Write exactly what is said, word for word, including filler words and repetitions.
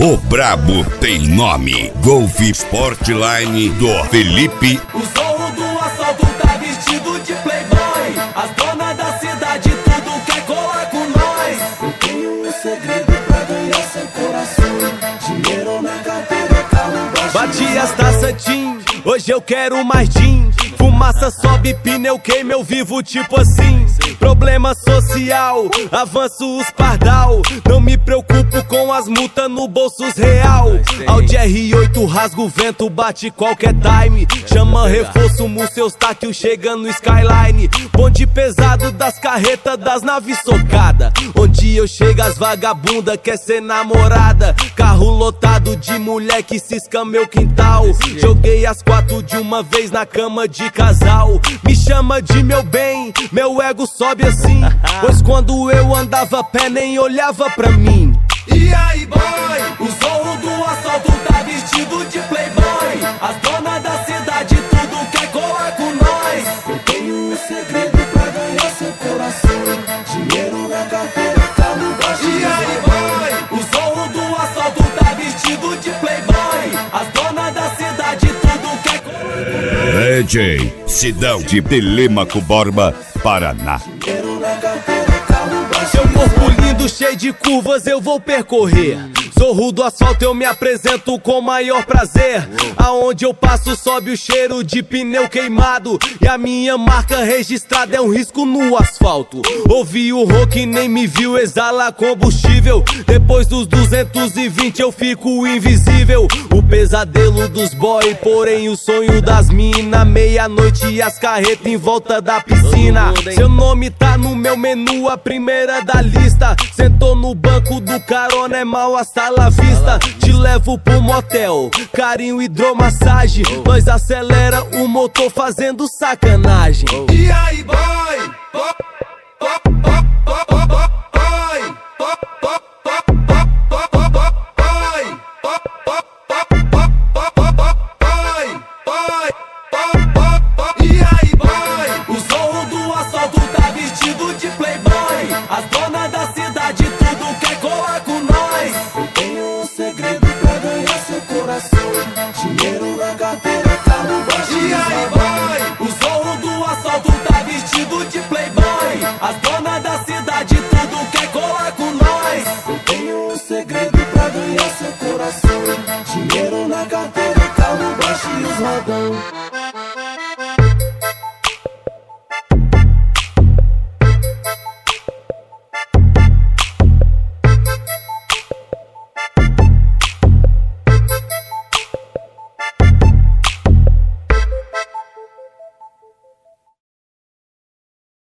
O brabo tem nome. Golf Sportline do Felipe. O zorro do assalto tá vestido de playboy. As donas da cidade tudo quer colar com nós. Eu tenho um segredo pra ganhar seu coração. Dinheiro na carteira, carro baixo. Bati as taças, Tim, hoje eu quero mais gin. Fumaça sobe, pneu queima, eu vivo tipo assim. Problema social, avanço os pardal. Não me preocupo com as multas no bolsos real. Audi R oito rasga o vento, bate qualquer time. Chama reforço, seus táquio chega no Skyline. Bonde pesado das carretas, das naves socada. Onde eu chego as vagabunda quer ser namorada. Carro lotado de mulher que cisca meu quintal. Joguei as quatro de uma vez na cama de casal. Me chama de meu bem, meu ego sobe assim. Pois quando eu andava a pé nem olhava pra mim. E aí boy, o zorro do assalto tá vestido de playboy. As donas da cidade tudo quer colar com nós. Eu tenho um segredo pra ganhar seu coração. Dinheiro na carteira, carro baixo. E aí boy, o zorro do assalto tá vestido de playboy. As donas da cidade tudo quer colar com nós. D J Sidão de Telêmaco Borba, Paraná. Seu corpo lindo, cheio de curvas, eu vou percorrer. Zorro do asfalto, eu me apresento com maior prazer. Aonde eu passo sobe o cheiro de pneu queimado. E a minha marca registrada é um risco no asfalto. Ouvi o rock, nem me viu, exala combustível. Depois dos duzentos e vinte eu fico invisível. O pesadelo dos boy, porém o sonho das mina. Meia-noite e as carretas em volta da piscina. Seu nome tá no meu menu, a primeira da lista. Sentou no banco do carona, é mal hasta la vista. Te levo pro motel, carinho, hidromassagem. Nós acelera o motor fazendo sacanagem. E aí boy, boy, boy, boy, boy, boy. De playboy, as donas da cidade tudo quer colar com nós. Eu tenho um segredo pra ganhar seu coração. Dinheiro na carteira, carro baixo. E aí boy, o zorro do assalto tá vestido de playboy. As donas da cidade tudo quer colar com nós. Eu tenho um segredo pra ganhar seu coração. Dinheiro